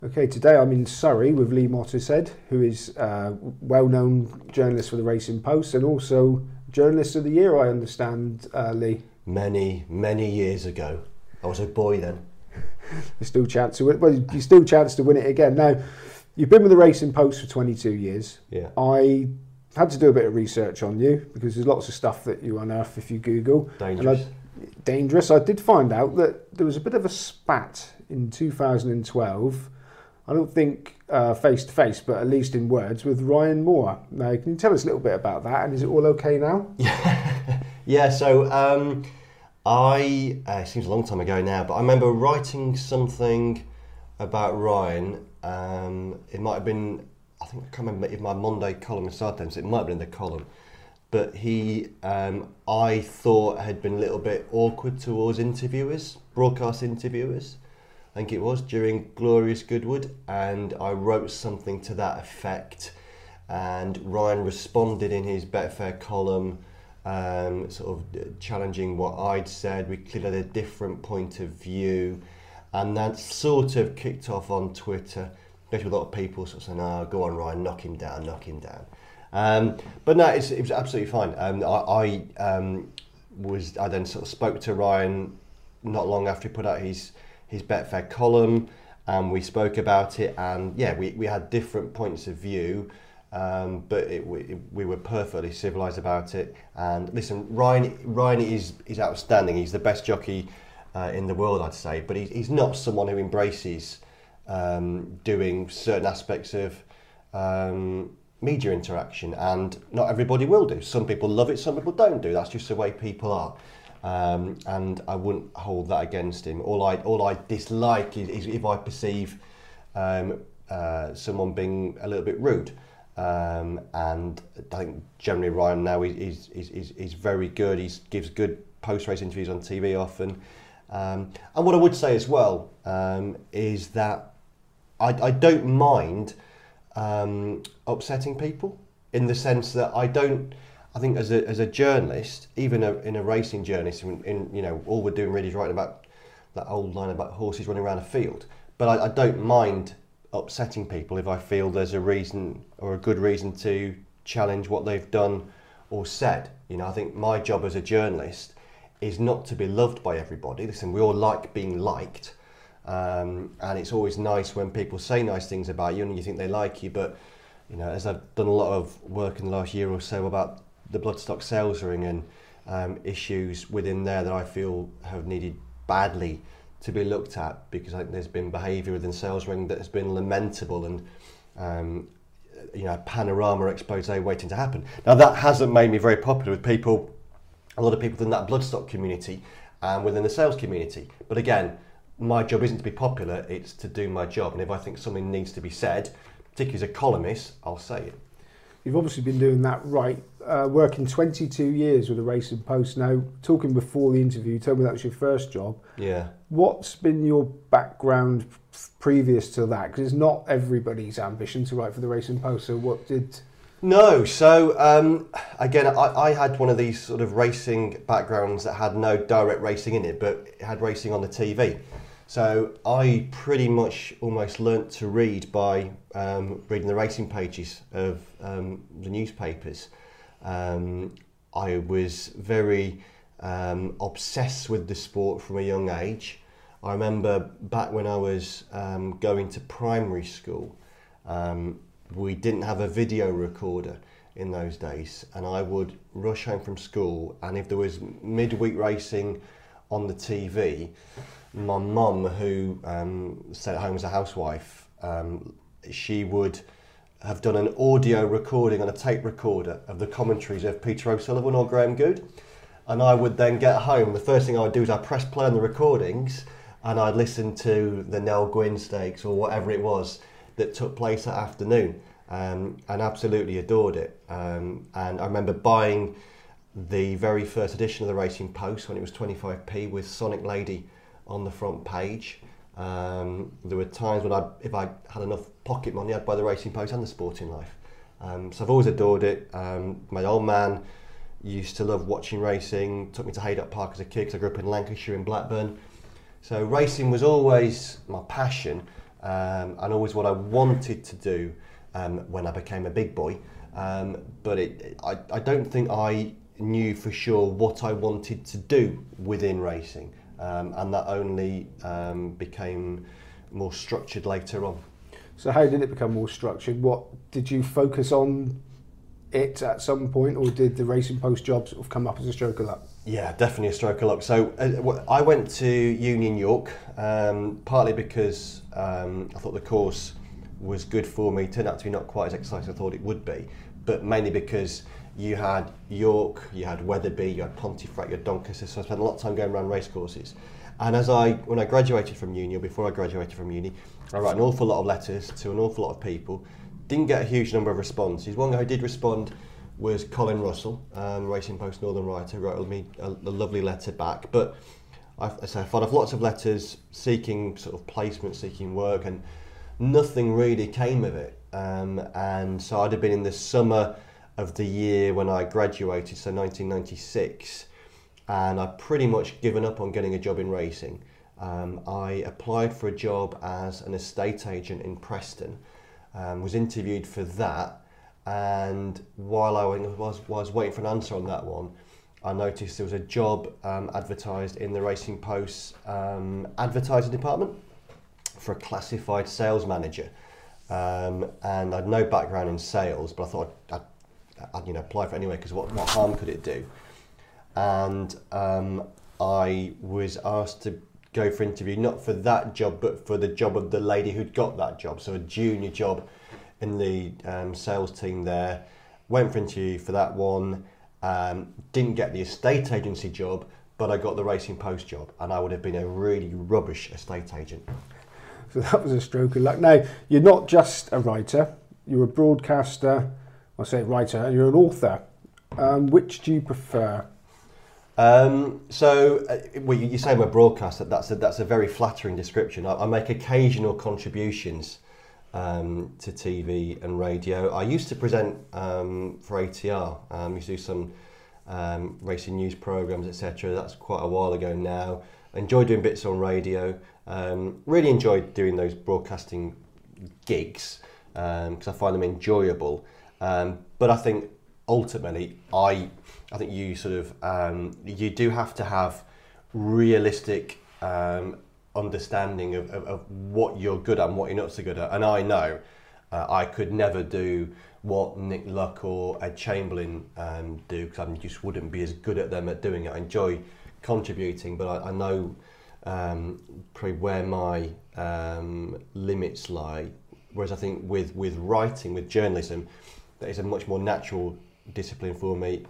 Okay, today I'm in Surrey with Lee Mottershead, who is a well-known journalist for the Racing Post and also Journalist of the Year, I understand, Lee. Many years ago. I was a boy then. There's still chance to win. Well, you still chance to win it again. Now, you've been with the Racing Post for 22 years. Yeah. I had to do a bit of research on you because there's lots of stuff that you unearth if you Google. Dangerous. Dangerous. I did find out that there was a bit of a spat in 2012. I don't think face to face, but at least in words, with Ryan Moore. Now, can you tell us a little bit about that? And is it all okay now? Yeah. So it seems a long time ago now, but I remember writing something about Ryan. It might have been, I can't remember if my Monday column in Southampton, it might have been in the column. But he, I thought, had been a little bit awkward towards interviewers, broadcast interviewers. I think it was during Glorious Goodwood, and I wrote something to that effect, and Ryan responded in his Betfair column, sort of challenging what I'd said. We clearly had a different point of view, and that sort of kicked off on Twitter. There's a lot of people sort of saying, "Oh, go on, Ryan, knock him down." But no, it was absolutely fine. I then sort of spoke to Ryan not long after he put out his Betfair column, and we spoke about it, and yeah, we had different points of view, but we were perfectly civilised about it. And listen, Ryan is outstanding. He's the best jockey in the world, I'd say, but he's not someone who embraces doing certain aspects of media interaction, and not everybody will do. Some people love it, some people don't do. That's just the way people are. And I wouldn't hold that against him. All I dislike is if I perceive someone being a little bit rude. And I think generally Ryan now is very good. He gives good post-race interviews on TV often. And what I would say as well is that I don't mind upsetting people, in the sense that I think as a journalist, even in a racing journalist, all we're doing really is writing about that old line about horses running around a field. But I don't mind upsetting people if I feel there's a reason or a good reason to challenge what they've done or said. I think my job as a journalist is not to be loved by everybody. Listen, we all like being liked, and it's always nice when people say nice things about you and you think they like you. But as I've done a lot of work in the last year or so about the Bloodstock sales ring and issues within there that I feel have needed badly to be looked at, because I think there's been behaviour within sales ring that has been lamentable, and panorama expose waiting to happen. Now, that hasn't made me very popular with people, a lot of people within that Bloodstock community and within the sales community. But again, my job isn't to be popular, it's to do my job. And if I think something needs to be said, particularly as a columnist, I'll say it. You've obviously been doing that right, working 22 years with the Racing Post. Now, talking before the interview, you told me that was your first job. Yeah. What's been your background previous to that? Because it's not everybody's ambition to write for the Racing Post, so what did... No, so again, I had one of these sort of racing backgrounds that had no direct racing in it, but it had racing on the TV. So I pretty much almost learnt to read by reading the racing pages of the newspapers. I was very obsessed with the sport from a young age. I remember back when I was going to primary school, we didn't have a video recorder in those days, and I would rush home from school, and if there was midweek racing on the TV, my mum, who stayed at home as a housewife, she would have done an audio recording on a tape recorder of the commentaries of Peter O'Sullivan or Graham Good, and I would then get home. The first thing I would do is I'd press play on the recordings, and I'd listen to the Nell Gwynn Stakes or whatever it was that took place that afternoon, and absolutely adored it. And I remember buying the very first edition of the Racing Post when it was 25p with Sonic Lady on the front page. There were times when if I had enough pocket money, I'd buy the Racing Post and the Sporting Life. So I've always adored it. My old man used to love watching racing, took me to Haydock Park as a kid because I grew up in Lancashire in Blackburn. So racing was always my passion. and always what I wanted to do when I became a big boy. But I don't think I knew for sure what I wanted to do within racing, and that only became more structured later on. So how did it become more structured? What did you focus on it at some point, or did the Racing Post job sort of come up as a stroke of luck? Yeah, definitely a stroke of luck. So I went to Union York, partly because I thought the course was good for me. It turned out to be not quite as exciting as I thought it would be, but mainly because you had York, you had Wetherby, you had Pontefract, you had Doncaster, so I spent a lot of time going around racecourses. And when I graduated from uni, or before I graduated from uni, I wrote an awful lot of letters to an awful lot of people. Didn't get a huge number of responses. One guy who did respond was Colin Russell, Racing Post Northern writer, who wrote me a lovely letter back. But I followed off lots of letters seeking sort of placement, seeking work, and nothing really came of it. And so I'd have been in the summer of the year when I graduated, so 1996, and I'd pretty much given up on getting a job in racing. I applied for a job as an estate agent in Preston, was interviewed for that, and while I was waiting for an answer on that one, I noticed there was a job advertised in the Racing Post advertising department for a classified sales manager, and I'd no background in sales, but I thought I'd apply for it anyway, because what harm could it do? And I was asked to go for interview, not for that job, but for the job of the lady who'd got that job, so a junior job in the sales team there. Went for interview for that one, didn't get the estate agency job, but I got the Racing Post job, and I would have been a really rubbish estate agent. So that was a stroke of luck. Now, you're not just a writer, you're a broadcaster, I say writer, and you're an author. Which do you prefer? Well, you say I'm a broadcaster. That's a very flattering description. I make occasional contributions to TV and radio. I used to present for ATR. Used to do some racing news programs, etc. That's quite a while ago now. I enjoy doing bits on radio. Really enjoyed doing those broadcasting gigs because I find them enjoyable. But I think ultimately, I think you sort of you do have to have realistic understanding of what you're good at and what you're not so good at. And I know I could never do what Nick Luck or Ed Chamberlain do, because I just wouldn't be as good at them at doing it. I enjoy contributing, but I know probably where my limits lie. Whereas I think with writing, with journalism, that is a much more natural discipline for me.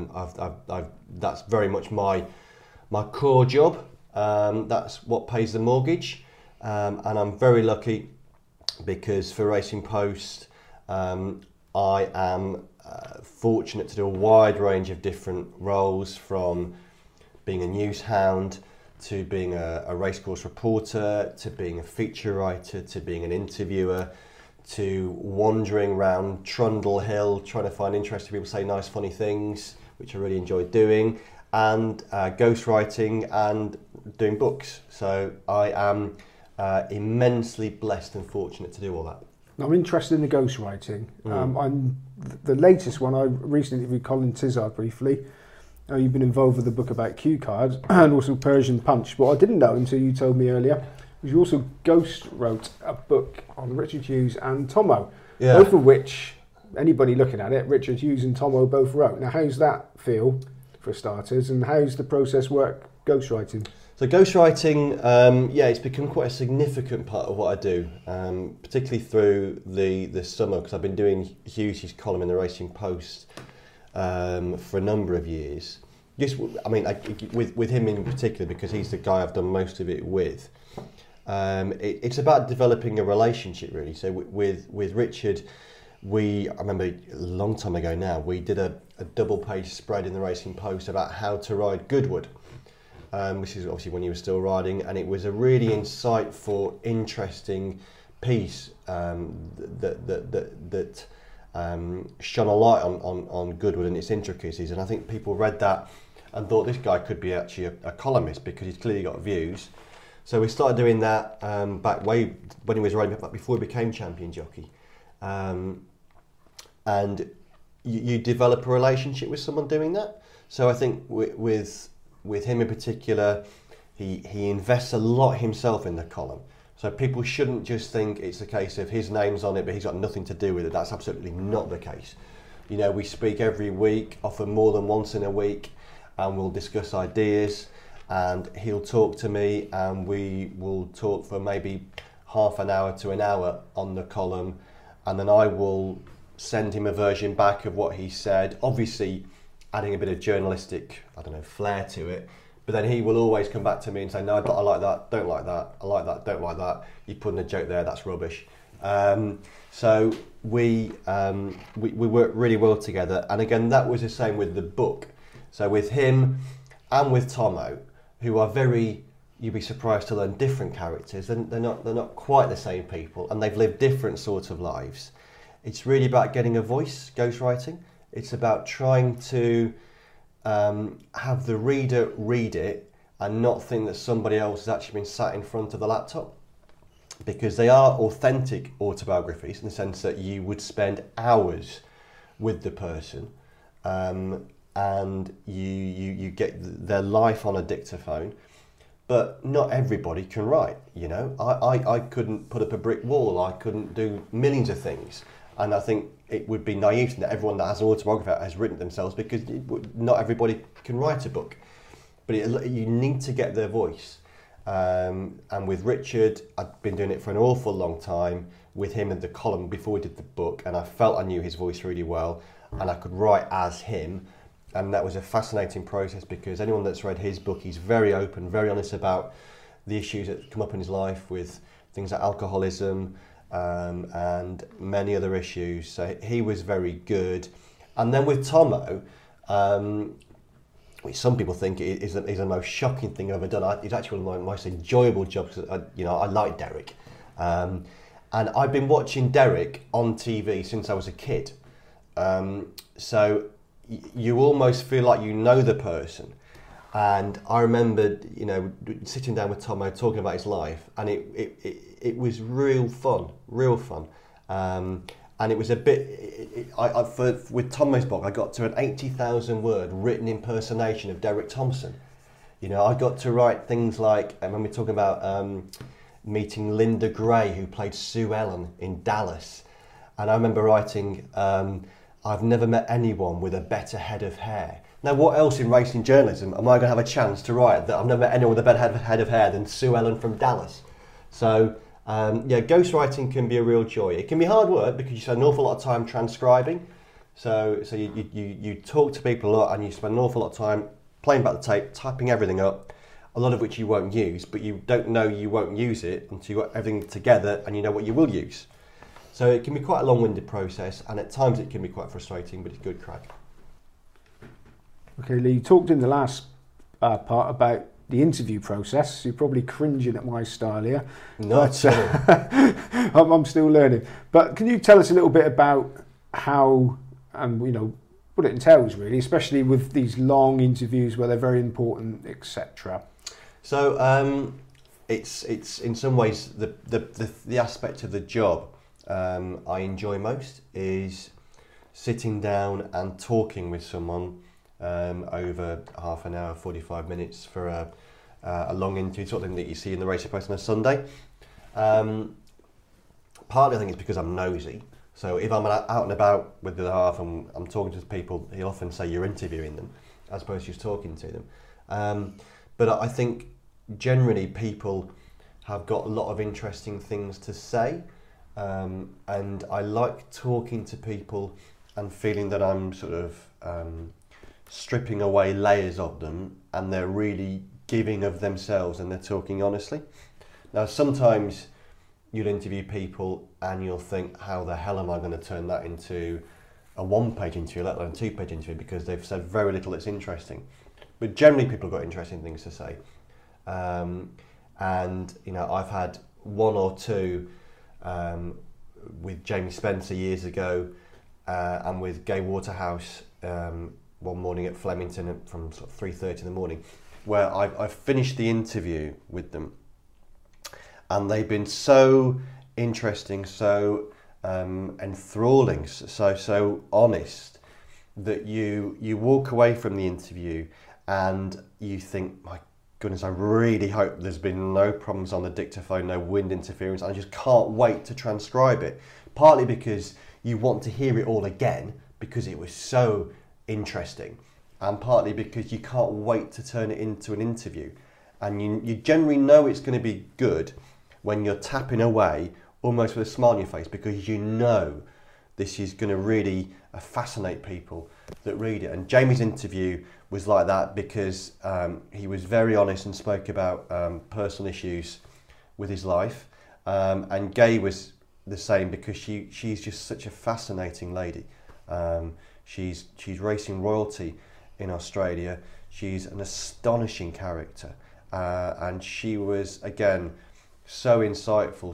That's very much my core job. That's what pays the mortgage, and I'm very lucky because for Racing Post, I am fortunate to do a wide range of different roles, from being a news hound to being a racecourse reporter, to being a feature writer, to being an interviewer, to wandering around Trundle Hill trying to find interesting people say nice funny things, which I really enjoy doing, and ghostwriting and doing books. So I am immensely blessed and fortunate to do all that. I'm interested in the ghostwriting. I'm the latest one. I recently interviewed Colin Tizard briefly. You've been involved with a book about cue cards and also Persian Punch. What I didn't know until you told me earlier was you also ghost wrote a book on Richard Hughes and Tomo, both of which, anybody looking at it, Richard Hughes and Tomo both wrote. Now, how's that feel, for starters, and how's the process work, ghostwriting? So ghostwriting, it's become quite a significant part of what I do, particularly through the summer, because I've been doing Hughes' column in the Racing Post for a number of years. With him in particular, because he's the guy I've done most of it with. It's about developing a relationship, really. So with Richard, I remember a long time ago now, we did a double-page spread in the Racing Post about how to ride Goodwood. Which is obviously when you were still riding, and it was a really insightful, interesting piece that shone a light on Goodwood and its intricacies. And I think people read that and thought this guy could be actually a columnist, because he's clearly got views. So we started doing that back way when he was riding, back before he became champion jockey. And you develop a relationship with someone doing that. So I think with him in particular, he invests a lot himself in the column. So people shouldn't just think it's a case of his name's on it, but he's got nothing to do with it. That's absolutely not the case. You know, we speak every week, often more than once in a week, and we'll discuss ideas, and he'll talk to me, and we will talk for maybe half an hour to an hour on the column, and then I will send him a version back of what he said, obviously adding a bit of journalistic, flair to it. But then he will always come back to me and say, no, I like that, don't like that, I like that, don't like that, you put in a joke there, that's rubbish. So we work really well together. And again, that was the same with the book. So with him and with Tomo, who are very, you'd be surprised to learn, different characters. They're not quite the same people, and they've lived different sorts of lives. It's really about getting a voice, ghostwriting. It's about trying to have the reader read it and not think that somebody else has actually been sat in front of the laptop, because they are authentic autobiographies in the sense that you would spend hours with the person, and you get their life on a dictaphone. But not everybody can write, you know. I couldn't put up a brick wall, I couldn't do millions of things. And I think it would be naive to think that everyone that has an autobiography has written it themselves, because not everybody can write a book. But you need to get their voice. And with Richard, I'd been doing it for an awful long time with him in the column before we did the book, and I felt I knew his voice really well, and I could write as him. And that was a fascinating process, because anyone that's read his book, he's very open, very honest about the issues that come up in his life with things like alcoholism, and many other issues. So he was very good. And then with Tomo, which some people think is the most shocking thing I've ever done, it's actually one of my most enjoyable jobs. I like Derek. And I've been watching Derek on TV since I was a kid. So you almost feel like you know the person. And I remember, sitting down with Tomo, talking about his life, and it was real fun. And it was a bit, with Tomo's book, I got to an 80,000 word written impersonation of Derek Thompson. I got to write things like, when we're talking about meeting Linda Gray, who played Sue Ellen in Dallas. And I remember writing, I've never met anyone with a better head of hair. Now, what else in racing journalism am I going to have a chance to write that I've never met anyone with a better head of hair than Sue Ellen from Dallas? So, ghostwriting can be a real joy. It can be hard work because you spend an awful lot of time transcribing. So you talk to people a lot, and you spend an awful lot of time playing back the tape, typing everything up, a lot of which you won't use, but you don't know you won't use it until you've got everything together and you know what you will use. So it can be quite a long-winded process, and at times it can be quite frustrating, but it's good crack. Okay, Lee, you talked in the last part about the interview process. You're probably cringing at my style here. Not I'm still learning. But can you tell us a little bit about how, and what it entails really, especially with these long interviews where they're very important, etc. So it's in some ways the aspect of the job I enjoy most is sitting down and talking with someone over half an hour, 45 minutes for a long interview, sort of thing that you see in the Racing Post on a Sunday. Partly I think it's because I'm nosy. So if I'm out and about with the half and I'm talking to people, he'll often say you're interviewing them as opposed to just talking to them. But I think generally people have got a lot of interesting things to say. And I like talking to people and feeling that I'm sort of stripping away layers of them, and they're really giving of themselves and they're talking honestly. Now, sometimes you'll interview people and you'll think, how the hell am I going to turn that into a one-page interview, let alone a two-page interview, because they've said very little that's interesting. But generally people have got interesting things to say. And I've had one or two with Jamie Spencer years ago, and with Gay Waterhouse one morning at Flemington from sort of 3:30 in the morning, where I've finished the interview with them, and they've been so interesting, so enthralling, so honest, that you walk away from the interview and you think, my goodness, I really hope there's been no problems on the dictaphone, no wind interference. I just can't wait to transcribe it. Partly because you want to hear it all again because it was so interesting, and partly because you can't wait to turn it into an interview. And you generally know it's going to be good when you're tapping away almost with a smile on your face, because you know this is going to really fascinate people that read it. And Jamie's interview was like that because he was very honest and spoke about personal issues with his life. And Gay was the same because she's just such a fascinating lady. She's racing royalty in Australia. She's an astonishing character. And she was, again, so insightful,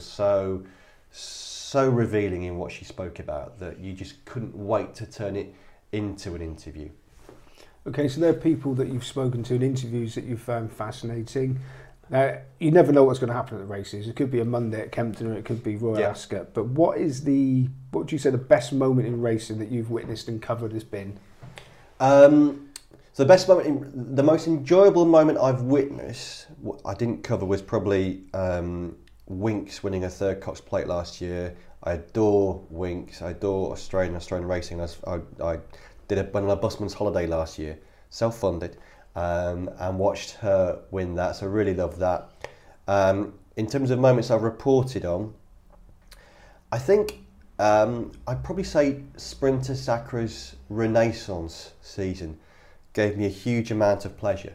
so revealing in what she spoke about, that you just couldn't wait to turn it into an interview. Okay, so there are people that you've spoken to in interviews that you've found fascinating. Now, you never know what's going to happen at the races. It could be a Monday at Kempton, or it could be Royal Ascot. But what would you say the best moment in racing that you've witnessed and covered has been? So the best moment, the most enjoyable moment I've witnessed, I didn't cover, was probably Winks winning a third Cox Plate last year. I adore Winks. I adore Australian racing. I went on a busman's holiday last year, self-funded, and watched her win that. So I really love that. In terms of moments I've reported on, I think I'd probably say Sprinter Sacra's Renaissance season gave me a huge amount of pleasure.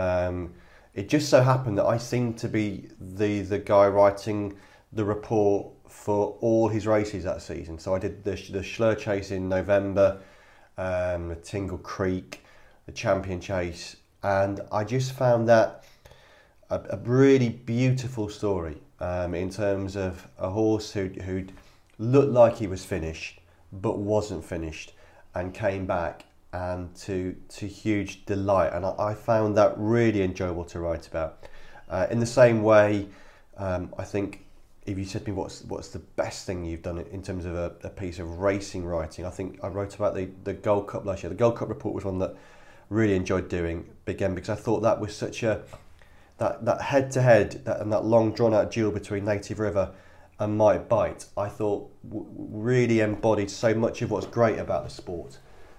It just so happened that I seemed to be the guy writing the report for all his races that season. So I did the Schlur Chase in November, the Tingle Creek, the Champion Chase, and I just found that a really beautiful story in terms of a horse who'd looked like he was finished but wasn't finished, and came back, and to huge delight. And I found that really enjoyable to write about. In the same way, I think if you said to me what's the best thing you've done in terms of a piece of racing writing, I think I wrote about the Gold Cup last year. The Gold Cup report was one that really enjoyed doing, again, because I thought that was such that head-to-head and that long drawn-out duel between Native River and Might Bite, I thought really embodied so much of what's great about the sport.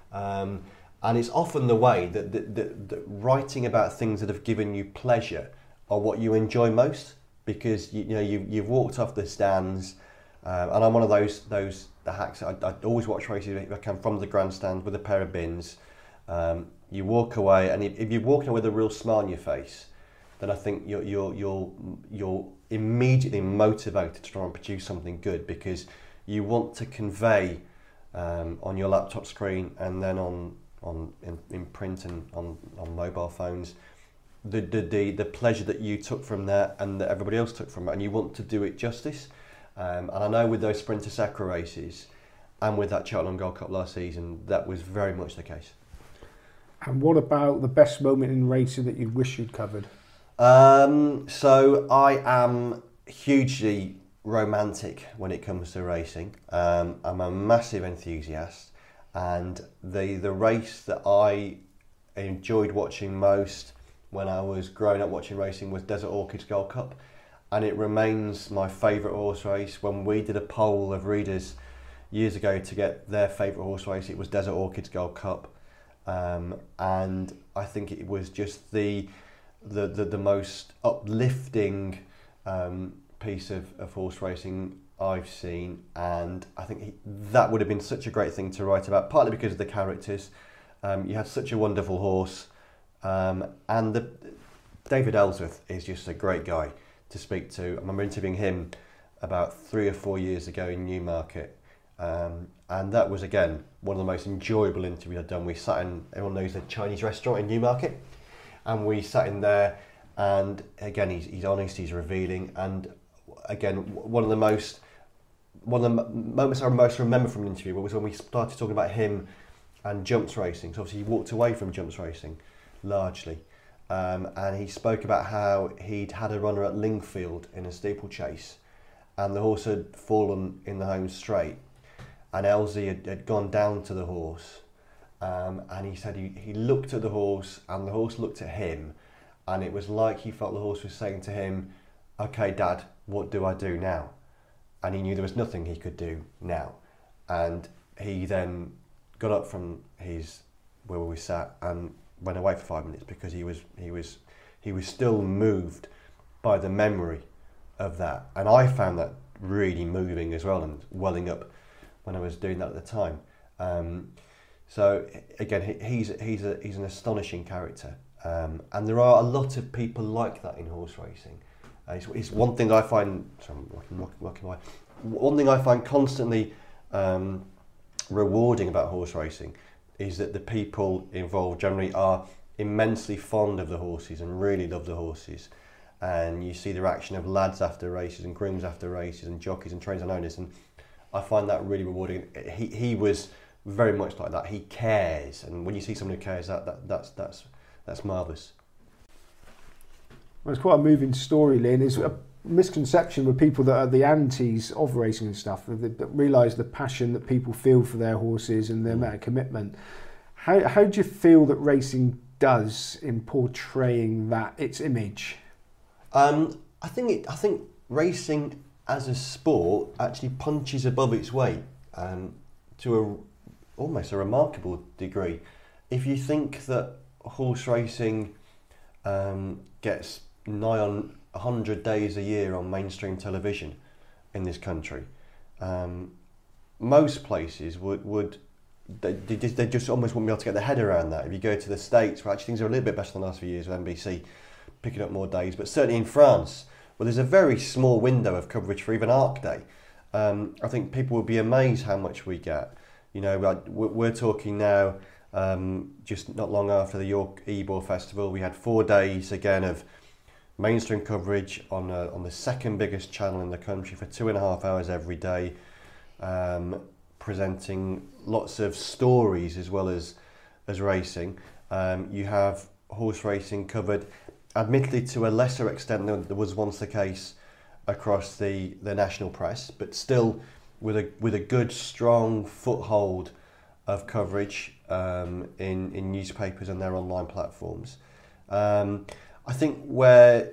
And it's often the way that writing about things that have given you pleasure are what you enjoy most, because you've walked off the stands, and I'm one of those hacks. I always watch races if I can from the grandstand with a pair of bins. You walk away, and if you're walking away with a real smile on your face, then I think you're immediately motivated to try and produce something good, because you want to convey on your laptop screen and then in print and on mobile phones the pleasure that you took from that and that everybody else took from it, and you want to do it justice. And I know with those Sprinter Sacra races and with that Cheltenham Gold Cup last season, that was very much the case. And what about the best moment in racing that you wish you'd covered? So I am hugely romantic when it comes to racing. I'm a massive enthusiast, and the race that I enjoyed watching most when I was growing up watching racing was Desert Orchids Gold Cup, and it remains my favourite horse race. When we did a poll of readers years ago to get their favourite horse race, it was Desert Orchids Gold Cup, and I think it was just the most uplifting piece of horse racing I've seen, and I think that would have been such a great thing to write about, partly because of the characters. You had such a wonderful horse, and David Ellsworth is just a great guy to speak to. I remember interviewing him about 3 or 4 years ago in Newmarket, and that was, again, one of the most enjoyable interviews I've done. We sat in, everyone knows the Chinese restaurant in Newmarket, and we sat in there, and again, he's honest, he's revealing, and again, one of the moments I most remember from an interview was when we started talking about him and jumps racing. So obviously he walked away from jumps racing largely, and he spoke about how he'd had a runner at Lingfield in a steeplechase, and the horse had fallen in the home straight, and Elsie had gone down to the horse, and he said he looked at the horse and the horse looked at him, and it was like he felt the horse was saying to him, "Okay, Dad, what do I do now?" And he knew there was nothing he could do now. And he then got up from where we sat and went away for 5 minutes, because he was still moved by the memory of that. And I found that really moving as well, and welling up when I was doing that at the time. So again, he's an astonishing character, and there are a lot of people like that in horse racing. It's one thing that I find. Sorry, I'm walking away. One thing I find constantly rewarding about horse racing is that the people involved generally are immensely fond of the horses and really love the horses. And you see the reaction of lads after races and grooms after races and jockeys and trainers and owners, and I find that really rewarding. He was very much like that. He cares, and when you see someone who cares, that's marvellous. Well, it's quite a moving story, Lynn. It's a misconception with people that are the antis of racing and stuff, that realise the passion that people feel for their horses and the amount of commitment. How do you feel that racing does in portraying its image? I think racing as a sport actually punches above its weight to almost a remarkable degree. If you think that horse racing gets nigh on 100 days a year on mainstream television in this country, most places would they just almost wouldn't be able to get their head around that. If you go to the States, where actually things are a little bit better than the last few years with NBC picking up more days, but certainly in France, well, there's a very small window of coverage for even Arc Day. I think people will be amazed how much we get. You know, we're talking now, just not long after the York Ebor Festival, we had 4 days again of mainstream coverage on the second biggest channel in the country for 2.5 hours every day, presenting lots of stories as well as racing. You have horse racing covered, admittedly to a lesser extent than there was once the case across the national press, but still with a good strong foothold of coverage in newspapers and their online platforms. I think where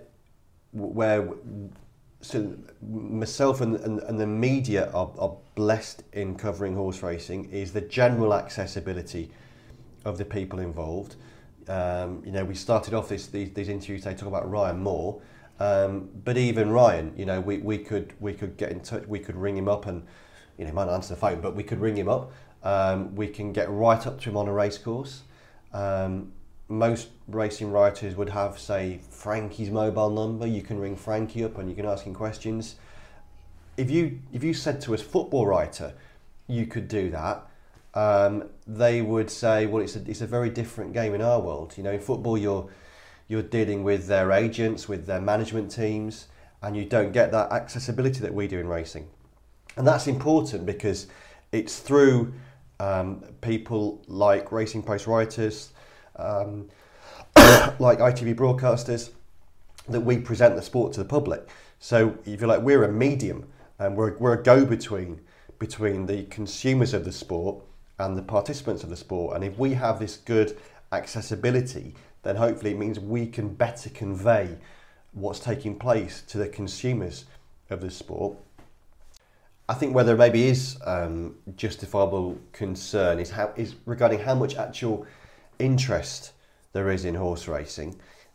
so myself and the media are blessed in covering horse racing is the general accessibility of the people involved. You know, we started off these interviews today talking about Ryan Moore, but even Ryan, you know, we could get in touch, we could ring him up, and you know, he might not answer the phone, but we could ring him up. We can get right up to him on a race course. Most racing writers would have, say, Frankie's mobile number. You can ring Frankie up and you can ask him questions. If you said to a football writer, you could do that, they would say, well, it's a very different game in our world. You know, in football, you're dealing with their agents, with their management teams, and you don't get that accessibility that we do in racing. And that's important because it's through people like Racing Post writers, like ITV broadcasters, that we present the sport to the public. So if you're like, we're a medium, and we're a go-between between the consumers of the sport and the participants of the sport. And if we have this good accessibility, then hopefully it means we can better convey what's taking place to the consumers of the sport. I think where there maybe is justifiable concern is regarding how much actual interest there is in horse racing.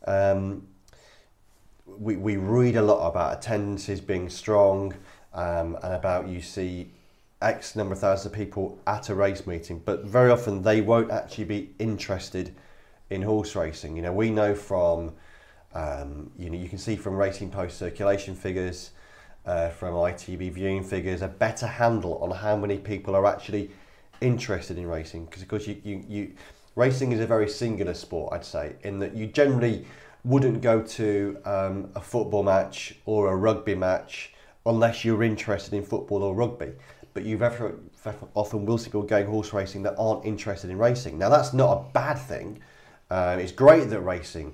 We read a lot about attendances being strong, and about you see X number of thousands of people at a race meeting, but very often they won't actually be interested in horse racing. You know, we know from you can see from Racing Post circulation figures, from ITV viewing figures, a better handle on how many people are actually interested in racing, because you racing is a very singular sport, I'd say, in that you generally wouldn't go to a football match or a rugby match unless you're interested in football or rugby. But you very often will see people going horse racing that aren't interested in racing. Now, that's not a bad thing. It's great that racing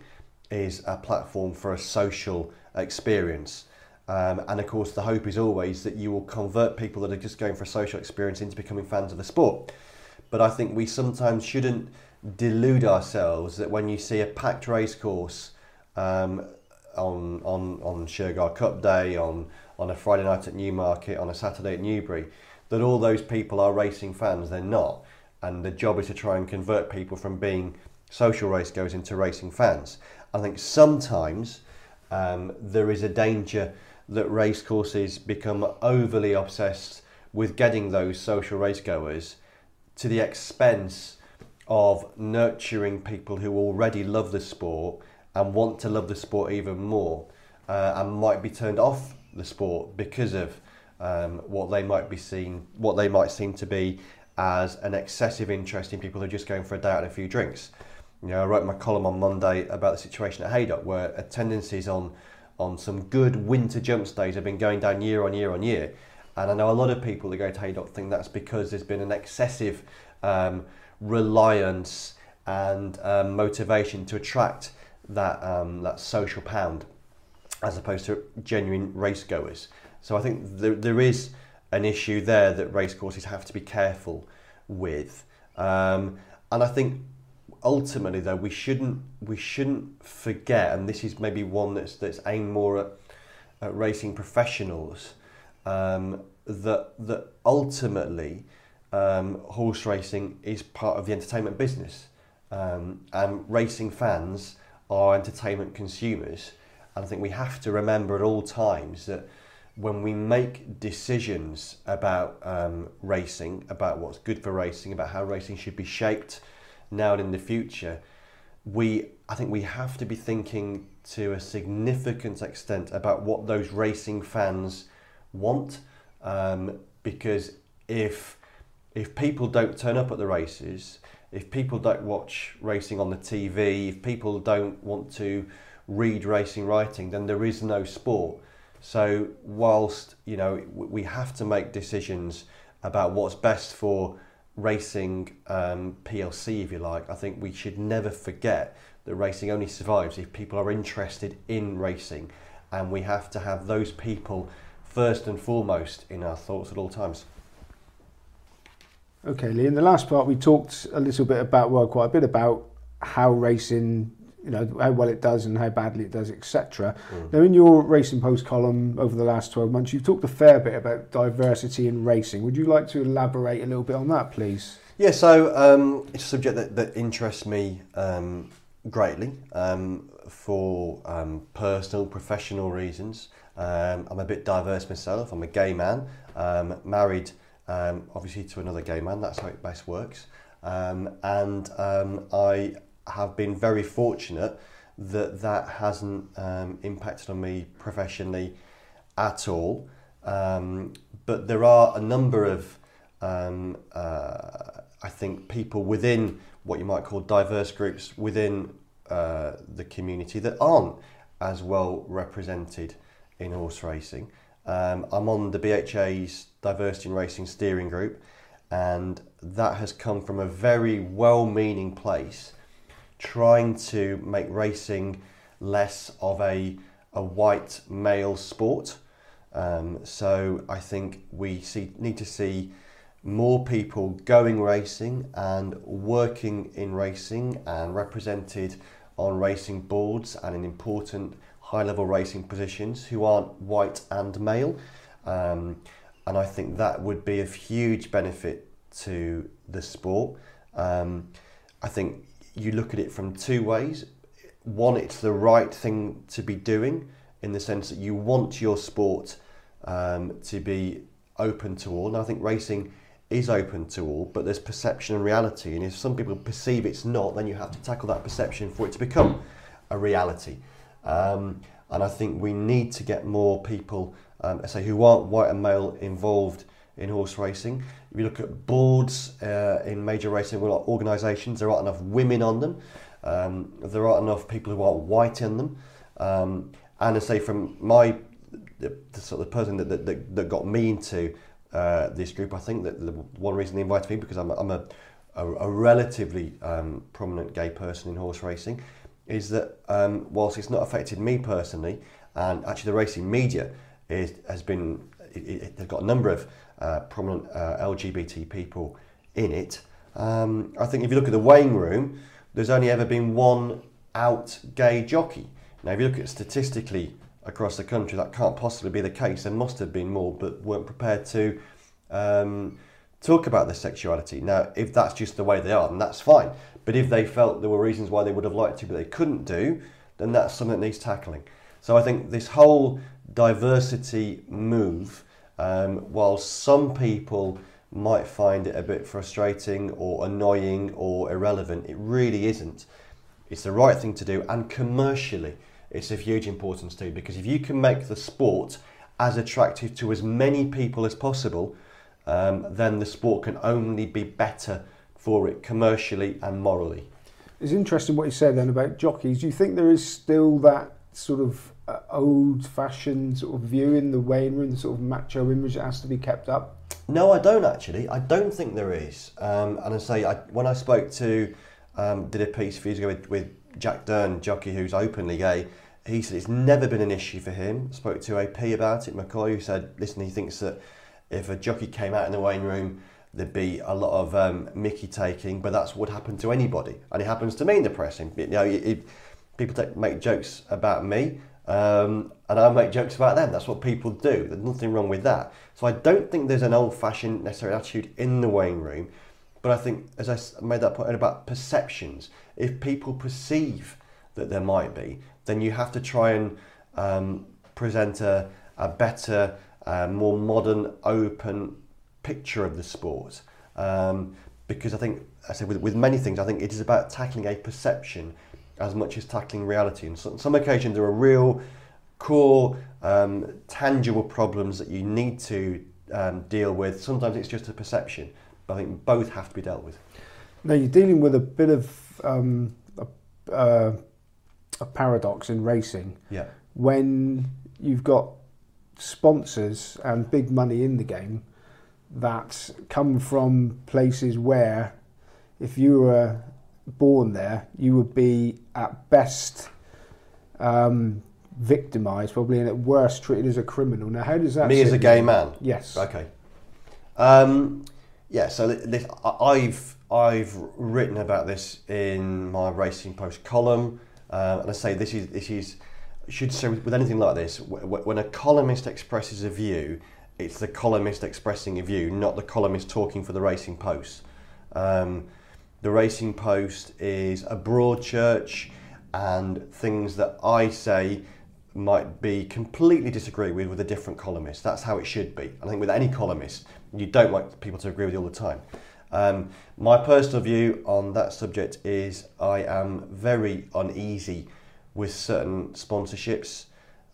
is a platform for a social experience. And of course, the hope is always that you will convert people that are just going for a social experience into becoming fans of the sport. But I think we sometimes shouldn't delude ourselves that when you see a packed racecourse on Shergar Cup Day, on a Friday night at Newmarket, on a Saturday at Newbury, that all those people are racing fans. They're not. And the job is to try and convert people from being social racegoers into racing fans. I think sometimes there is a danger that racecourses become overly obsessed with getting those social racegoers to the expense of nurturing people who already love the sport and want to love the sport even more, and might be turned off the sport because of what they might seem to be as an excessive interest in people who are just going for a day out and a few drinks. You know, I wrote my column on Monday about the situation at Haydock, where attendances on some good winter jumps days have been going down year on year on year. And I know a lot of people that go to Haydock think that's because there's been an excessive reliance and motivation to attract that social pound, as opposed to genuine racegoers. So I think there is an issue there that racecourses have to be careful with. And I think ultimately, though, we shouldn't forget, and this is maybe one that's aimed more at racing professionals, that ultimately horse racing is part of the entertainment business, and racing fans are entertainment consumers. And I think we have to remember at all times that when we make decisions about racing, about what's good for racing, about how racing should be shaped now and in the future, I think we have to be thinking to a significant extent about what those racing fans want, because if people don't turn up at the races, if people don't watch racing on the TV, if people don't want to read racing writing, then there is no sport. So whilst we have to make decisions about what's best for racing PLC, if you like, I think we should never forget that racing only survives if people are interested in racing, and we have to have those people first and foremost in our thoughts at all times. Okay, Lee, in the last part we talked a little bit about, quite a bit about how racing, how well it does and how badly it does, etc. Now, in your Racing Post column over the last 12 months, you've talked a fair bit about diversity in racing. Would you like to elaborate a little bit on that, please? Yeah, so it's a subject that interests me greatly for personal, professional reasons. I'm a bit diverse myself. I'm a gay man, married obviously to another gay man. That's how it best works. And I have been very fortunate that hasn't impacted on me professionally at all. But there are a number of, I think, people within what you might call diverse groups within the community that aren't as well represented in horse racing. I'm on the BHA's Diversity in Racing Steering Group, and that has come from a very well-meaning place, trying to make racing less of a white male sport. So I think we need to see more people going racing and working in racing and represented on racing boards and in important high-level racing positions who aren't white and male. And I think that would be of huge benefit to the sport. I think you look at it from two ways. One, it's the right thing to be doing in the sense that you want your sport to be open to all. And I think racing is open to all, but there's perception and reality. And if some people perceive it's not, then you have to tackle that perception for it to become a reality. And I think we need to get more people, who aren't white and male involved in horse racing. If you look at boards in major racing organisations, there aren't enough women on them. There aren't enough people who aren't white in them. And I say from the sort of person that got me into this group, I think that the one reason they invited me, because I'm a relatively prominent gay person in horse racing, is that whilst it's not affected me personally, and actually the racing media has been, they've got a number of prominent LGBT people in it. I think if you look at the weighing room, there's only ever been one out gay jockey. Now, if you look at statistically across the country, that can't possibly be the case. There must have been more, but weren't prepared to talk about their sexuality. Now, if that's just the way they are, then that's fine. But if they felt there were reasons why they would have liked to, but they couldn't do, then that's something that needs tackling. So I think this whole diversity move, while some people might find it a bit frustrating or annoying or irrelevant, it really isn't. It's the right thing to do, and commercially it's of huge importance too, because if you can make the sport as attractive to as many people as possible, then the sport can only be better for it commercially and morally. It's interesting what you said then about jockeys. Do you think there is still that sort of old-fashioned sort of view in the weighing room, the sort of macho image that has to be kept up? No, I don't actually. I don't think there is. And I say, when I spoke to, did a piece a few years ago with Jack Dern, jockey who's openly gay, he said it's never been an issue for him. Spoke to AP about it, McCoy, who said, listen, he thinks that if a jockey came out in the weighing room, there'd be a lot of mickey taking, but that's what happened to anybody. And it happens to me in the press. You know, people make jokes about me, and I make jokes about them. That's what people do. There's nothing wrong with that. So I don't think there's an old-fashioned necessary attitude in the weighing room, but I think, as I made that point about perceptions, if people perceive that there might be, then you have to try and present a better, more modern, open picture of the sport. Because I think, I said, with many things, I think it is about tackling a perception as much as tackling reality. And so, on some occasions there are real core, tangible problems that you need to deal with. Sometimes it's just a perception, but I think both have to be dealt with. Now, you're dealing with a bit of a paradox in racing. Yeah. When you've got sponsors and big money in the game that come from places where, if you were born there, you would be at best victimised, probably, and at worst treated as a criminal. Now, how does that? Me as a gay man? Yes. Okay. Yeah. So this, I've written about this in my Racing Post column, and I say this is should say with anything like this, when a columnist expresses a view, it's the columnist expressing a view, not the columnist talking for the Racing Post. The Racing Post is a broad church, and things that I say might be completely disagreed with a different columnist. That's how it should be. I think with any columnist, you don't want people to agree with you all the time. My personal view on that subject is I am very uneasy with certain sponsorships.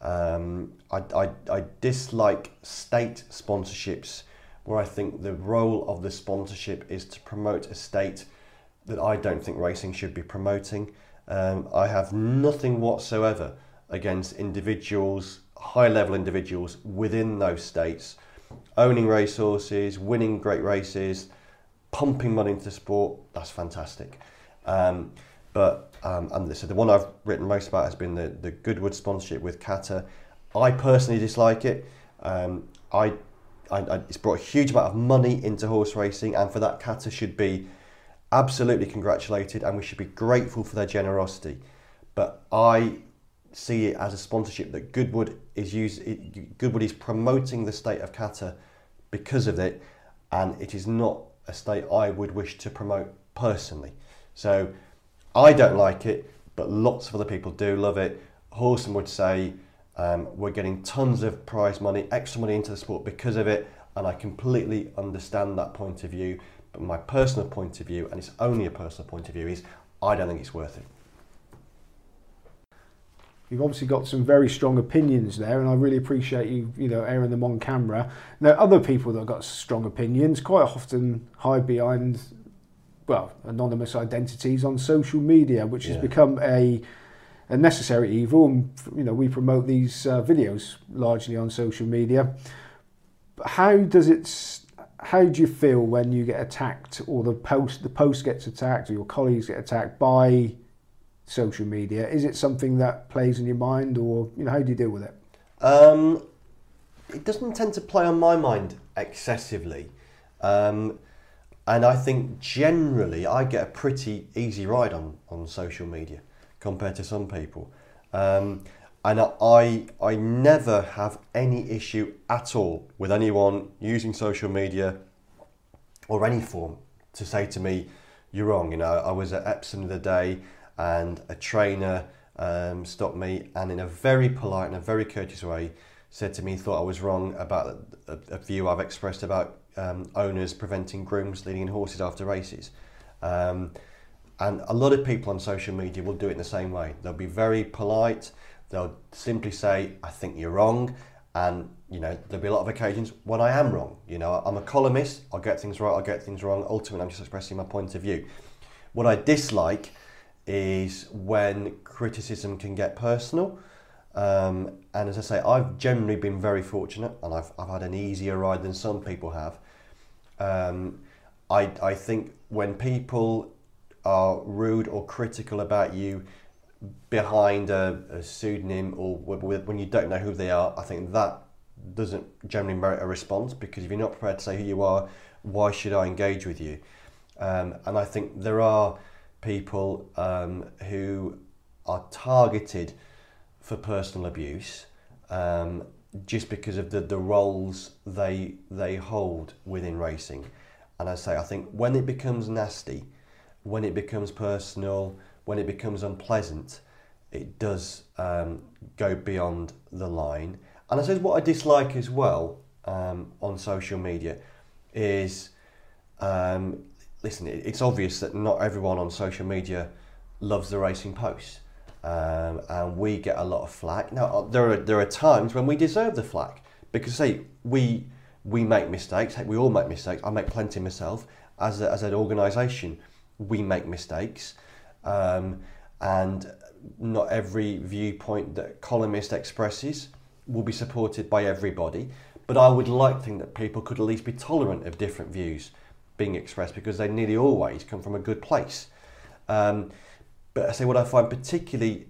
I dislike state sponsorships where I think the role of the sponsorship is to promote a state that I don't think racing should be promoting. I have nothing whatsoever against individuals, high-level individuals within those states, owning racehorses, winning great races, pumping money into sport. That's fantastic. And so the one I've written most about has been the Goodwood sponsorship with Qatar. I personally dislike it. It's brought a huge amount of money into horse racing, and for that Qatar should be absolutely congratulated, and we should be grateful for their generosity. But I see it as a sponsorship that Goodwood is promoting the state of Qatar because of it, and it is not a state I would wish to promote personally. So I don't like it, but lots of other people do love it. Horseman would say we're getting tons of prize money, extra money into the sport because of it, and I completely understand that point of view. But my personal point of view, and it's only a personal point of view, is I don't think it's worth it. You've obviously got some very strong opinions there, and I really appreciate you airing them on camera. Now, other people that have got strong opinions quite often hide behind, anonymous identities on social media, which has become a necessary evil. And we promote these videos largely on social media. How do you feel when you get attacked, or the post gets attacked, or your colleagues get attacked by social media? Is it something that plays in your mind, or how do you deal with it? It doesn't tend to play on my mind excessively. And I think generally I get a pretty easy ride on social media compared to some people. And I never have any issue at all with anyone using social media or any form to say to me, you're wrong. I was at Epsom the other day and a trainer stopped me and in a very polite and a very courteous way said to me he thought I was wrong about a view I've expressed about owners preventing grooms leading in horses after races. And a lot of people on social media will do it in the same way. They'll be very polite, they'll simply say, I think you're wrong, and there'll be a lot of occasions when I am wrong. I'm a columnist, I'll get things right, I'll get things wrong, ultimately I'm just expressing my point of view. What I dislike is when criticism can get personal. And as I say, I've generally been very fortunate and I've had an easier ride than some people have. I think when people are rude or critical about you behind a pseudonym or when you don't know who they are, I think that doesn't generally merit a response, because if you're not prepared to say who you are, why should I engage with you? And I think there are people who are targeted for personal abuse just because of the roles they hold within racing. And I think when it becomes nasty, when it becomes personal, when it becomes unpleasant, it does go beyond the line. And I suppose what I dislike as well on social media is, listen, it's obvious that not everyone on social media loves the Racing Post. And we get a lot of flack. Now, there are times when we deserve the flack, because we make mistakes. We all make mistakes. I make plenty myself. As an organisation, we make mistakes, and not every viewpoint that columnist expresses will be supported by everybody. But I would like to think that people could at least be tolerant of different views being expressed, because they nearly always come from a good place. But I say what I find particularly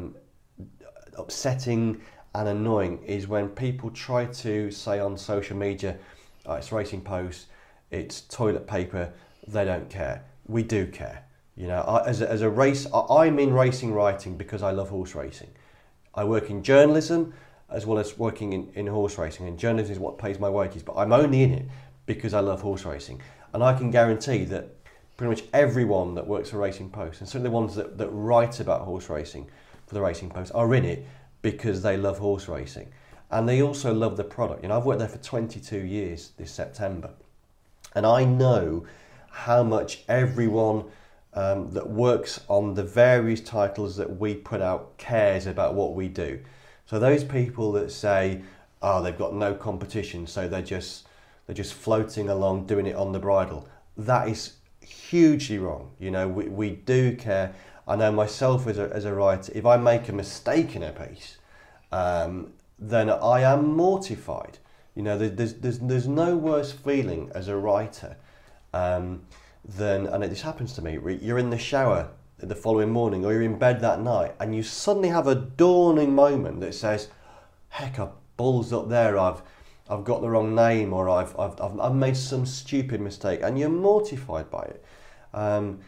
upsetting and annoying is when people try to say on social media, it's Racing Post, it's toilet paper, they don't care. We do care. As a race, I'm in racing writing because I love horse racing. I work in journalism as well as working in horse racing, and journalism is what pays my wages, but I'm only in it because I love horse racing. And I can guarantee that pretty much everyone that works for Racing Post, and certainly the ones that write about horse racing for the Racing Post, are in it because they love horse racing. And they also love the product. I've worked there for 22 years this September. And I know how much everyone that works on the various titles that we put out cares about what we do. So those people that say, they've got no competition, so they're just floating along doing it on the bridle, that is hugely wrong. We do care. I know myself as a writer, if I make a mistake in a piece, then I am mortified. There's no worse feeling as a writer than, and this happens to me, you're in the shower the following morning or you're in bed that night and you suddenly have a dawning moment that says, heck, I've balls up there, I've got the wrong name, or I've made some stupid mistake, and you're mortified by it. And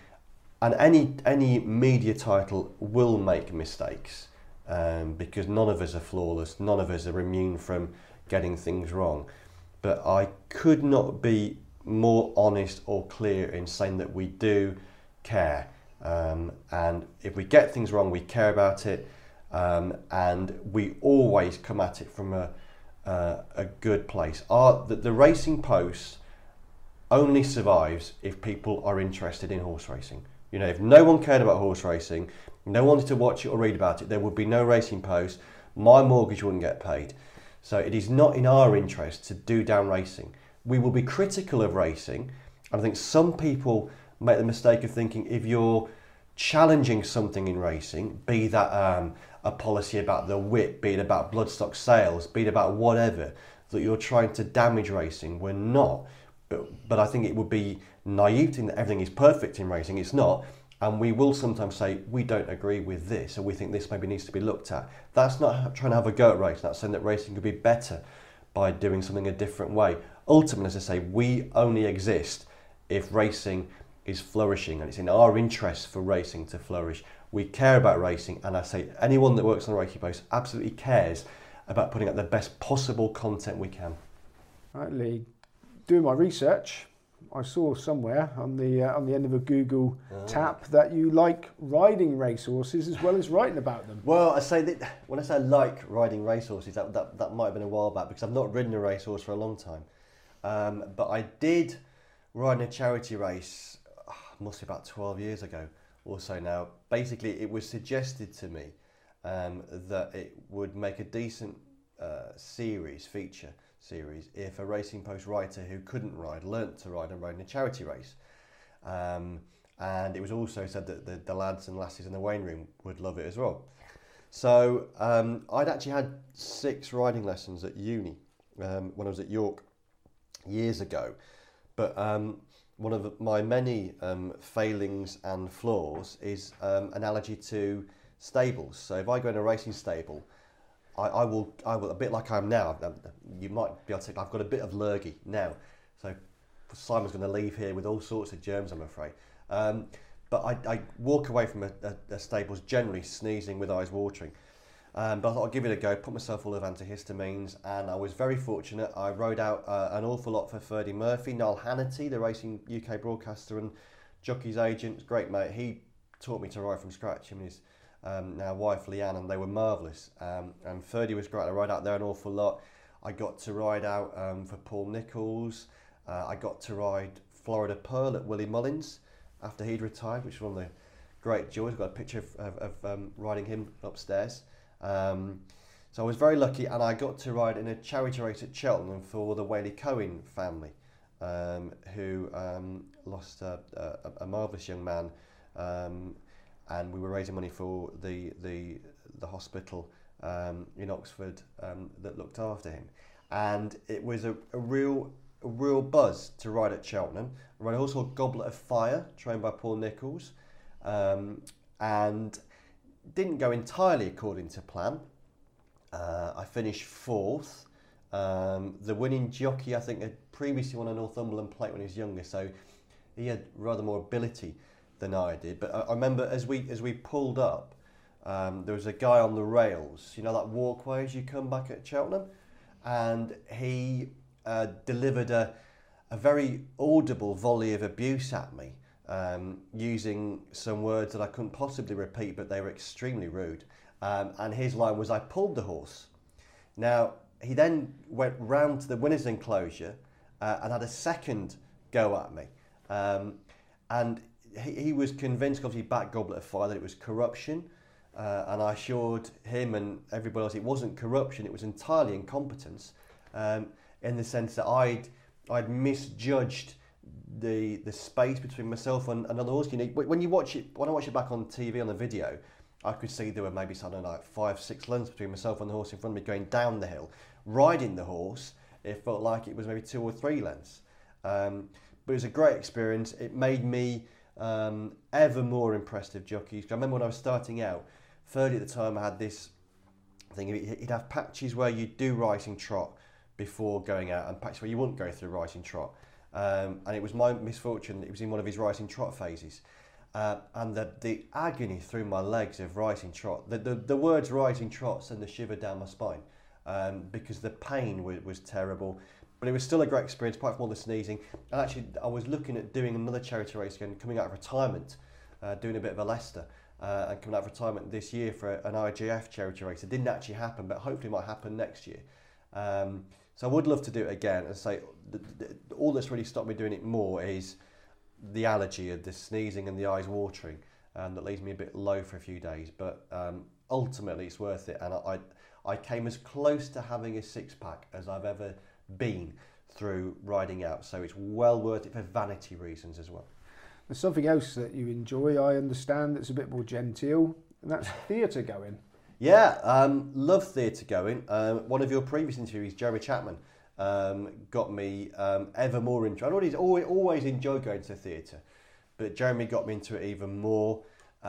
any media title will make mistakes, because none of us are flawless, none of us are immune from getting things wrong. But I could not be more honest or clear in saying that we do care, and if we get things wrong, we care about it, and we always come at it from a good place. The Racing Post only survives if people are interested in horse racing. If no one cared about horse racing, no one wanted to watch it or read about it, there would be no Racing Post. My mortgage wouldn't get paid. So it is not in our interest to do down racing. We will be critical of racing, and I think some people make the mistake of thinking if you're challenging something in racing, be that a policy about the whip, be it about bloodstock sales, be it about whatever, that you're trying to damage racing. We're not. But I think it would be naive to think that everything is perfect in racing. It's not. And we will sometimes say, we don't agree with this, or we think this maybe needs to be looked at. That's not trying to have a go at racing. That's saying that racing could be better by doing something a different way. Ultimately, as I say, we only exist if racing is flourishing, and it's in our interest for racing to flourish. We care about racing, and I say anyone that works on a Racing Post absolutely cares about putting out the best possible content we can. Right, Lee. Doing my research, I saw somewhere on the end of a Google tap that you like riding racehorses as well as writing about them. Well, I say that when I say I like riding racehorses, that might have been a while back because I've not ridden a racehorse for a long time. But I did ride in a charity race, must be about 12 years ago or so now. Basically, it was suggested to me that it would make a decent feature series if a Racing Post writer who couldn't ride learnt to ride and rode in a charity race. And it was also said that the lads and lasses in the weighing room would love it as well. So I'd actually had 6 riding lessons at uni when I was at York years ago. But one of my many failings and flaws is an allergy to stables. So if I go in a racing stable, I will, a bit like I am now, you might be able to say, I've got a bit of lurgy now. So Simon's going to leave here with all sorts of germs, I'm afraid. But I walk away from a stables generally sneezing with eyes watering. But I thought I'd give it a go, put myself full of antihistamines, and I was very fortunate. I rode out an awful lot for Ferdy Murphy, Niall Hannity, the Racing UK broadcaster and jockey's agent, great mate. He taught me to ride from scratch, him and his now wife Leanne, and they were marvellous. And Ferdy was great. I rode out there an awful lot. I got to ride out for Paul Nicholls. I got to ride Florida Pearl at Willie Mullins after he'd retired, which was one of the great joys. I've got a picture of riding him upstairs. So I was very lucky, and I got to ride in a charity race at Cheltenham for the Whaley Cohen family, who lost a marvellous young man, and we were raising money for the hospital in Oxford that looked after him, and it was a real buzz to ride at Cheltenham. I rode also Goblet of Fire, trained by Paul Nicholls, and didn't go entirely according to plan. I finished 4th. The winning jockey, I think, had previously won a Northumberland Plate when he was younger, so he had rather more ability than I did. But I remember as we pulled up, there was a guy on the rails, you know, that walkway as you come back at Cheltenham, and he delivered a very audible volley of abuse at me. Using some words that I couldn't possibly repeat, but they were extremely rude. And his line was, "I pulled the horse." Now, he then went round to the winner's enclosure and had a second go at me. And he was convinced, obviously back Goblet of Fire, that it was corruption. And I assured him and everybody else it wasn't corruption, it was entirely incompetence, in the sense that I'd misjudged the space between myself and another horse. You know, when I watch it back on TV on the video, I could see there were maybe something like 5-6 lengths between myself and the horse in front of me going down the hill. Riding the horse, it felt like it was maybe 2 or 3 lengths. But it was a great experience. It made me ever more impressed with jockeys. I remember when I was starting out, Ferdy at the time I had this thing. He'd have patches where you do rising trot before going out, and patches where you wouldn't go through rising trot. And it was my misfortune, it was in one of his rising trot phases. And the agony through my legs of rising trot, the words rising trot send a shiver down my spine, because the pain was terrible. But it was still a great experience, apart from all the sneezing. And actually, I was looking at doing another charity race again, coming out of retirement, doing a bit of a Leicester, and coming out of retirement this year for an IGF charity race. It didn't actually happen, but hopefully it might happen next year. So I would love to do it again. And say, all that's really stopped me doing it more is the allergy of the sneezing and the eyes watering, that leaves me a bit low for a few days. But ultimately, it's worth it. And I came as close to having a 6-pack as I've ever been through riding out. So it's well worth it for vanity reasons as well. There's something else that you enjoy, I understand, that's a bit more genteel, and that's theatre going. Yeah, love theatre going. One of your previous interviews, Jeremy Chapman, got me ever more into. I'd always enjoyed going to theatre, but Jeremy got me into it even more.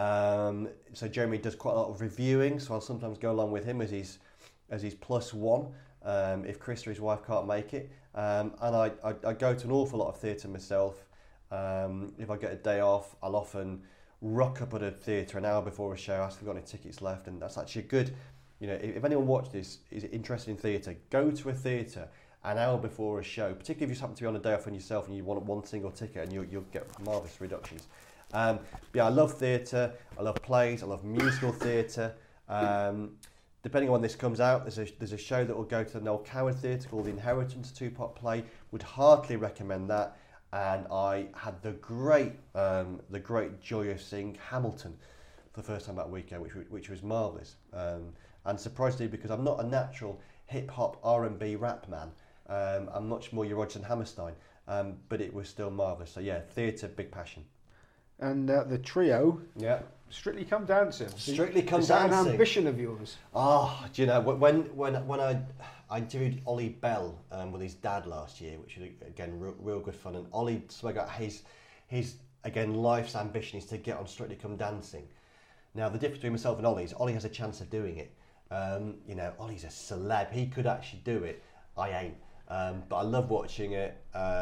So Jeremy does quite a lot of reviewing, so I'll sometimes go along with him as he's plus one if Krista, his wife, can't make it. And I go to an awful lot of theatre myself. If I get a day off, I'll often rock up at a theatre an hour before a show, ask if we've got any tickets left, and that's actually a good, if anyone watched this, is interested in theatre, go to a theatre an hour before a show, particularly if you happen to be on a day off on yourself and you want one single ticket, and you'll get marvellous reductions. But yeah, I love theatre, I love plays, I love musical theatre. Depending on when this comes out, there's a show that will go to the Noel Coward Theatre called The Inheritance, a two-part play. Would heartily recommend that. And I had the great joy of seeing Hamilton for the first time that weekend, which was marvellous. And surprisingly, because I'm not a natural hip-hop, R&B, rap man, I'm much more your Rodgers and Hammerstein, but it was still marvellous. So yeah, theatre, big passion. And the trio, yeah, Strictly Come Dancing. Strictly Come Is Dancing. that an ambition of yours? Oh, do you know, when I interviewed Ollie Bell with his dad last year, which was again real good fun, and Ollie spoke about his again life's ambition is to get on Strictly Come Dancing. Now the difference between myself and Ollie is Ollie has a chance of doing it. Ollie's a celeb; he could actually do it. I ain't, but I love watching it.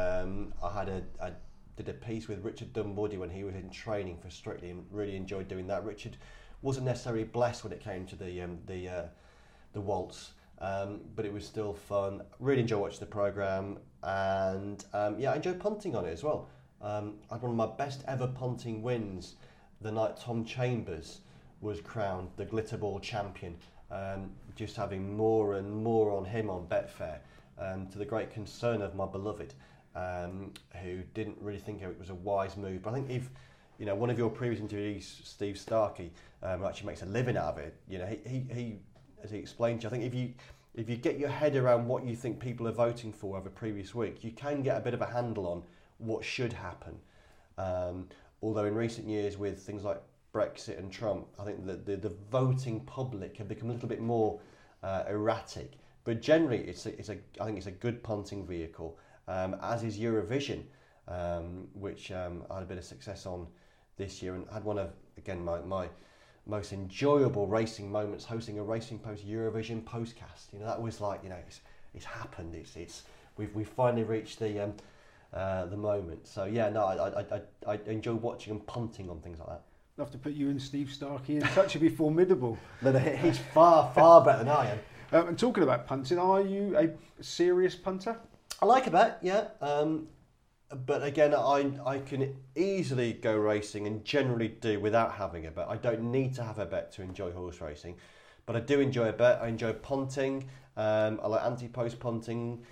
I did a piece with Richard Dunwoody when he was in training for Strictly, and really enjoyed doing that. Richard wasn't necessarily blessed when it came to the waltz, but it was still fun. Really enjoy watching the programme, and I enjoy punting on it as well. I had one of my best ever punting wins the night Tom Chambers was crowned the Glitterball champion. Just having more and more on him on Betfair, to the great concern of my beloved, who didn't really think it was a wise move. But I think if one of your previous interviewees, Steve Starkey, who actually makes a living out of it, he as he explained to you, I think if you get your head around what you think people are voting for over previous week, you can get a bit of a handle on what should happen. Although in recent years with things like Brexit and Trump, I think that the voting public have become a little bit more erratic. But generally, I think it's a good punting vehicle, as is Eurovision, which I had a bit of success on this year, and had one of, again, my most enjoyable racing moments hosting a Racing Post Eurovision postcast. That was like, it's happened. We've finally reached the moment. So yeah, no, I enjoy watching and punting on things like that. I'll have to put you and Steve Starkey in touch. It'd be formidable. No, he's far better than I am. And talking about punting, are you a serious punter? I like a bet, yeah. But again, I can easily go racing and generally do without having a bet. I don't need to have a bet to enjoy horse racing, but I do enjoy a bet. I enjoy punting. I like anti-post punting.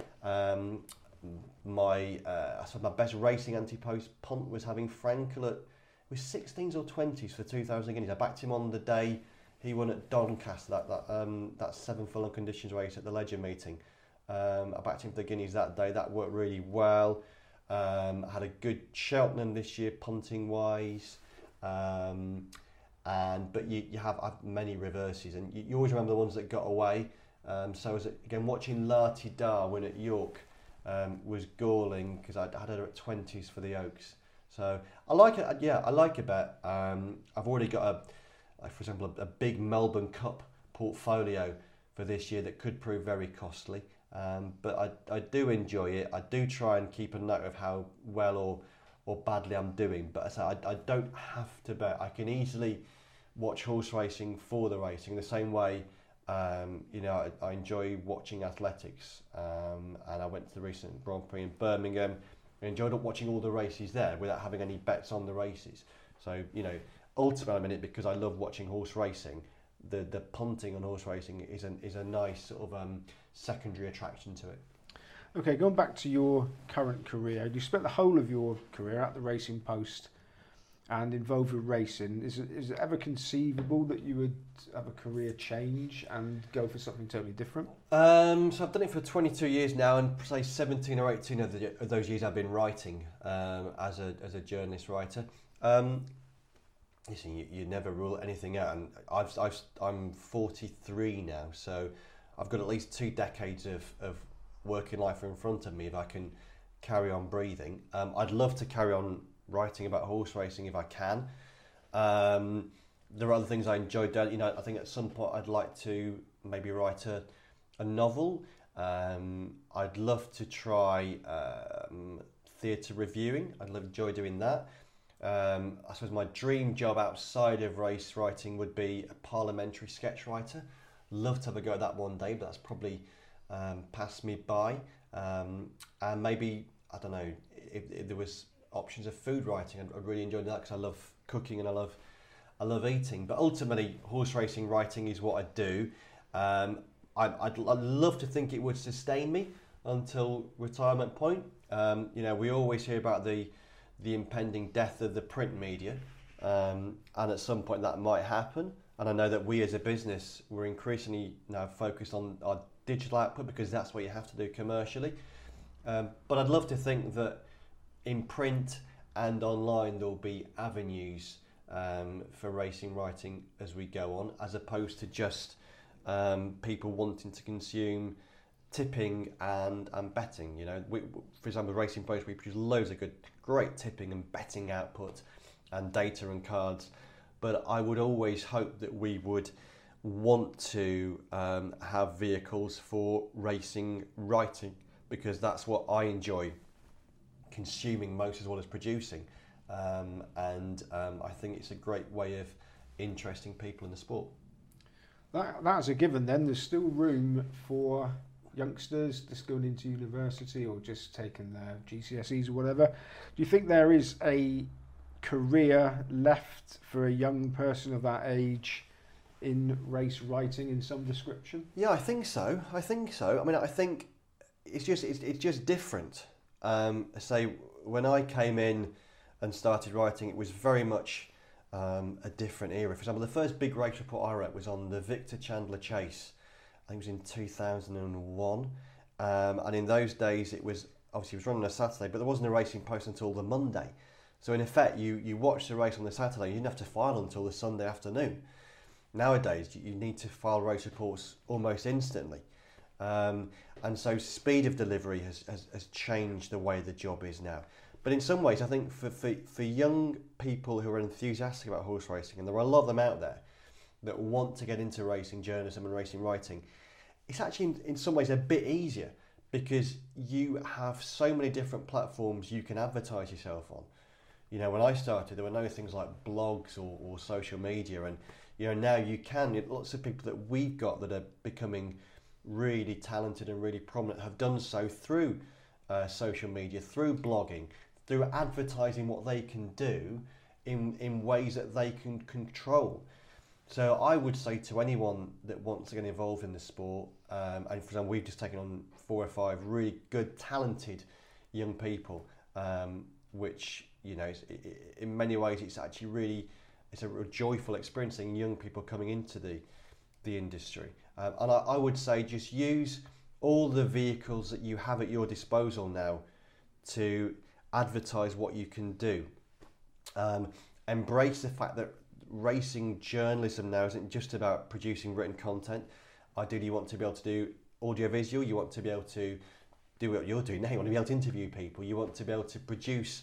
My best racing anti-post punt was having Frankel at 16s or 20s for 2,000 guineas. I backed him on the day he won at Doncaster, that 7 furlong conditions race at the Ledger meeting. I backed him for the guineas that day. That worked really well. I had a good Cheltenham this year punting wise, but you have many reverses, and you always remember the ones that got away. So again, watching Lati Dar win at York was galling because I had her at 20s for the Oaks. So I like it. Yeah, I like a bet. I've already got for example, a big Melbourne Cup portfolio for this year that could prove very costly. But I do enjoy it. I do try and keep a note of how well or badly I'm doing. But as I say, I don't have to bet. I can easily watch horse racing for the racing the same way. I enjoy watching athletics, and I went to the recent Grand Prix in Birmingham. I enjoyed watching all the races there without having any bets on the races. So ultimately I'm in it because I love watching horse racing. The punting on horse racing is a nice sort of secondary attraction to it. Okay, going back to your current career, you spent the whole of your career at the Racing Post and involved with racing. Is it ever conceivable that you would have a career change and go for something totally different? So I've done it for 22 years now, and say 17 or 18 of those years I've been writing as a journalist writer. Listen, you never rule anything out, and I'm 43 now, so I've got at least 2 decades of working life in front of me if I can carry on breathing. I'd love to carry on writing about horse racing if I can. There are other things I enjoy doing. You know, I think at some point I'd like to maybe write a novel. I'd love to try theatre reviewing. I'd enjoy doing that. I suppose my dream job outside of race writing would be a parliamentary sketch writer. Love to have a go at that one day, but that's probably passed me by. And maybe, I don't know, if there was options of food writing, I'd really enjoy that because I love cooking and I love eating. But ultimately, horse racing writing is what I do. I'd love to think it would sustain me until retirement point. You know, we always hear about the impending death of the print media, and at some point that might happen. And I know that we as a business, we're increasingly now focused on our digital output because that's what you have to do commercially. But I'd love to think that in print and online there'll be avenues for racing writing as we go on, as opposed to just people wanting to consume tipping and betting. You know, for example, Racing Post, we produce loads of great tipping and betting output and data and cards. But I would always hope that we would want to have vehicles for racing writing, because that's what I enjoy consuming most as well as producing. I think it's a great way of interesting people in the sport. That's a given then. There's still room for youngsters just going into university or just taking their GCSEs or whatever. Do you think there is a career left for a young person of that age in race writing in some description? Yeah, I think so. I mean, I think it's just different. Say when I came in and started writing, it was very much a different era. For example, the first big race report I wrote was on the Victor Chandler Chase. I think it was in 2001. And in those days, it was running on a Saturday, but there wasn't a Racing Post until the Monday. So in effect, you watched the race on the Saturday, you didn't have to file until the Sunday afternoon. Nowadays, you need to file race reports almost instantly. And so speed of delivery has changed the way the job is now. But in some ways, I think for young people who are enthusiastic about horse racing, and there are a lot of them out there that want to get into racing journalism and racing writing, it's actually in some ways a bit easier because you have so many different platforms you can advertise yourself on. You know, when I started, there were no things like blogs or social media, and you know now you can. Lots of people that we've got that are becoming really talented and really prominent have done so through social media, through blogging, through advertising what they can do in ways that they can control. So I would say to anyone that wants to get involved in the sport, and for example, we've just taken on 4 or 5 really good, talented young people, which, you know, in many ways it's actually really, it's a joyful experience seeing young people coming into the industry. And I would say just use all the vehicles that you have at your disposal now to advertise what you can do. Embrace the fact that racing journalism now isn't just about producing written content. Ideally, you want to be able to do audiovisual, you want to be able to do what you're doing now, you want to be able to interview people, you want to be able to produce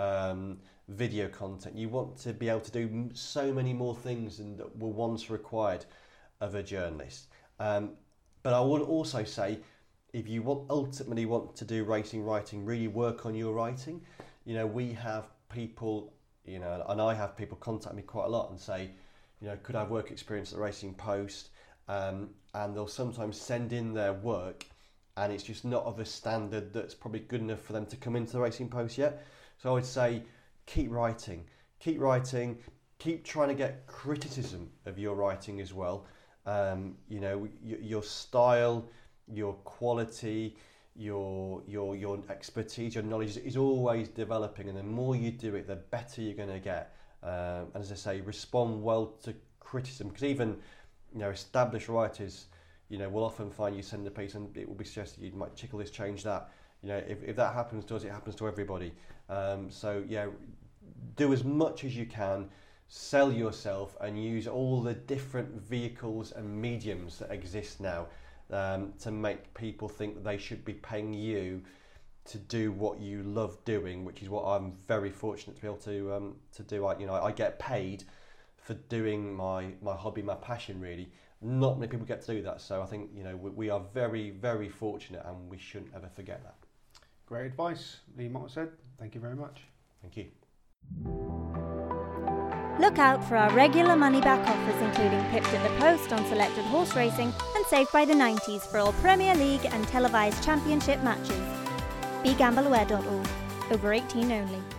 video content, you want to be able to do so many more things than that were once required of a journalist. But I would also say, if you ultimately want to do racing writing, really work on your writing. You know, we have people, you know, and I have people contact me quite a lot and say, you know, could I have work experience at the Racing Post? And they'll sometimes send in their work and it's just not of a standard that's probably good enough for them to come into the Racing Post yet. So I would say keep writing, keep trying to get criticism of your writing as well. You know, your style, your quality, your expertise, your knowledge is always developing, and the more you do it, the better you're going to get. And as I say, respond well to criticism, because even, you know, established writers, you know, will often find you send a piece and it will be suggested you might tickle this, change that. You know, if that happens to us, it happens to everybody. So yeah, do as much as you can. Sell yourself and use all the different vehicles and mediums that exist now to make people think that they should be paying you to do what you love doing, which is what I'm very fortunate to be able to do. I get paid for doing my hobby, my passion. Really, not many people get to do that. So I think we are very, very fortunate, and we shouldn't ever forget that. Great advice, Lee Mottershead. Thank you very much. Thank you. Look out for our regular money-back offers, including Pipped at the Post on selected horse racing and Saved by the 90s for all Premier League and televised championship matches. BeGambleAware.org. Over 18 only.